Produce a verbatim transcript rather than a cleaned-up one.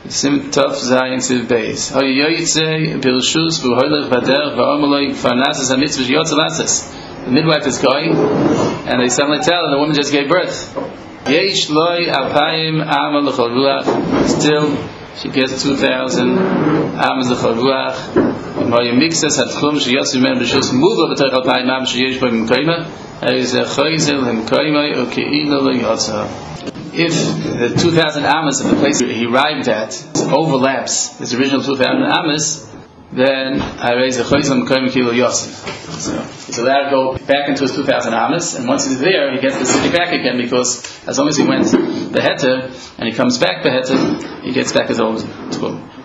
Sim Tov Zayin Siv Beis. How you Yoyitze Birshus V'Hoylech Bader V'Omeloi Farnasas HaMitzvah Yotze Lasses. The midwife is going, and they suddenly tell her the woman just gave birth. Yesh Loi Alpayim Amal L'Chol Ruach. Still, she gets two thousand Amas L'Chol Ruach. Moya Mixas Hatchum Sheyosim Men B'Shus Muva B'Terech Alpayim Am Sheyesh Bo M'Koyma. Is a Choyzel M'Koyma U'Ke'ila Lo Yotza. If the two thousand amas of the place he arrived at overlaps his original two thousand amas, then I raise a choizlam koyim kilo yosef. So he's allowed to go back into his two thousand amas, and once he's there, he gets the city back again, because as long as he went beheter and he comes back beheter, he gets back his old twum.